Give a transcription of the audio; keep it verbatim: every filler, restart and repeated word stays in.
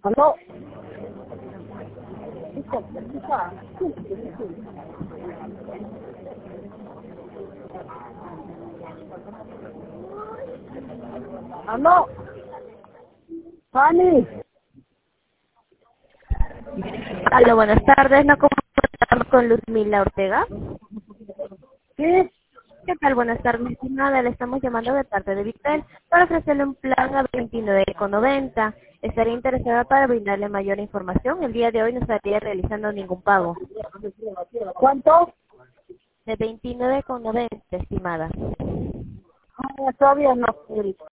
¿Aló? ¿Aló? Fanny. Aló, buenas tardes. ¿No comunicamos con Luzmila Ortega? ¿Sí? ¿Qué tal? Buenas tardes, estimada. Le estamos llamando de parte de Vitel para ofrecerle un plan a veintinueve con noventa. Estaría interesada para brindarle mayor información. El día de hoy no estaría realizando ningún pago. ¿Cuánto? De veintinueve con noventa, estimada. Ah, todavía no.